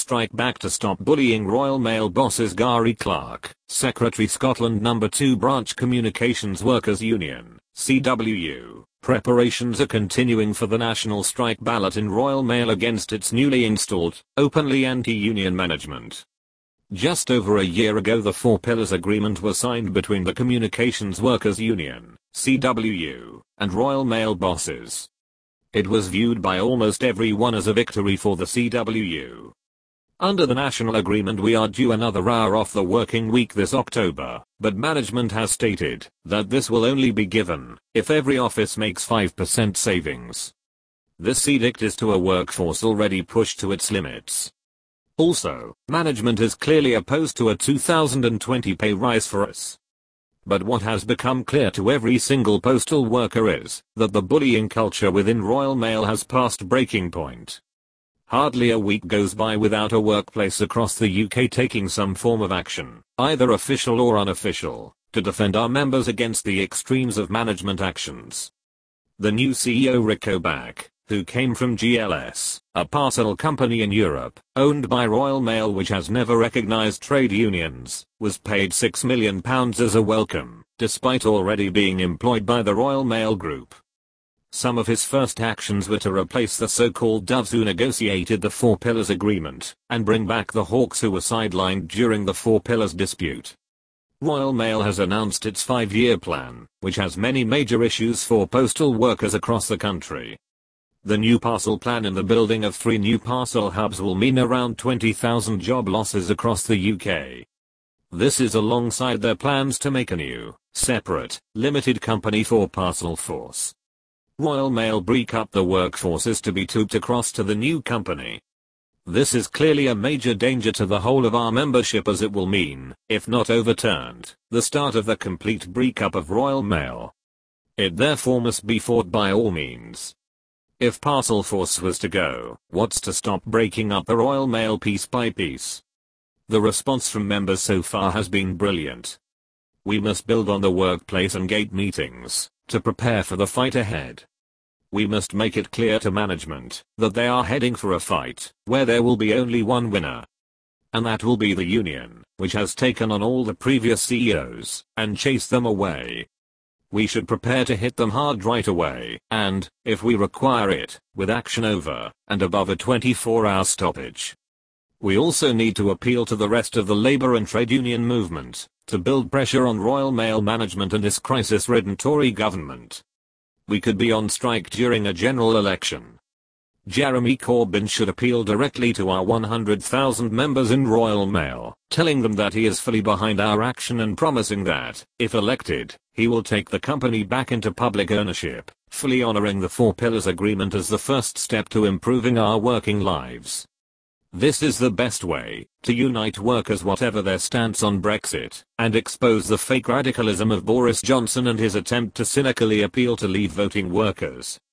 strike back to stop bullying Royal Mail bosses. Gary Clark, Secretary Scotland No. 2 Branch Communications Workers Union, CWU. Preparations are continuing for the national strike ballot in Royal Mail against its newly installed, openly anti-union management. Just over a year ago the Four Pillars Agreement was signed between the Communications Workers Union, CWU, and Royal Mail bosses. It was viewed by almost everyone as a victory for the CWU. Under the national agreement we are due another hour off the working week this October, but management has stated that this will only be given if every office makes 5% savings. This edict is to a workforce already pushed to its limits. Also, management is clearly opposed to a 2020 pay rise for us. But what has become clear to every single postal worker is that the bullying culture within Royal Mail has passed breaking point. Hardly a week goes by without a workplace across the UK taking some form of action, either official or unofficial, to defend our members against the extremes of management actions. The new CEO Rick Oback, who came from GLS, a parcel company in Europe, owned by Royal Mail which has never recognised trade unions, was paid £6 million as a welcome, despite already being employed by the Royal Mail Group. Some of his first actions were to replace the so-called doves who negotiated the Four Pillars Agreement, and bring back the hawks who were sidelined during the Four Pillars dispute. Royal Mail has announced its 5-year plan, which has many major issues for postal workers across the country. The new parcel plan and the building of 3 new parcel hubs will mean around 20,000 job losses across the UK. This is alongside their plans to make a new, separate, limited company for Parcel Force. Royal Mail break up the workforces to be tooped across to the new company. This is clearly a major danger to the whole of our membership as it will mean, if not overturned, the start of the complete breakup of Royal Mail. It therefore must be fought by all means. If Parcel Force was to go, what's to stop breaking up the Royal Mail piece by piece? The response from members so far has been brilliant. We must build on the workplace and gate meetings to prepare for the fight ahead. We must make it clear to management that they are heading for a fight where there will be only one winner. And that will be the union, which has taken on all the previous CEOs and chased them away. We should prepare to hit them hard right away, and, if we require it, with action over and above a 24-hour stoppage. We also need to appeal to the rest of the labour and trade union movement to build pressure on Royal Mail management and this crisis-ridden Tory government. We could be on strike during a general election. Jeremy Corbyn should appeal directly to our 100,000 members in Royal Mail, telling them that he is fully behind our action and promising that, if elected, he will take the company back into public ownership, fully honouring the Four Pillars Agreement as the first step to improving our working lives. This is the best way to unite workers whatever their stance on Brexit, and expose the fake radicalism of Boris Johnson and his attempt to cynically appeal to Leave voting workers.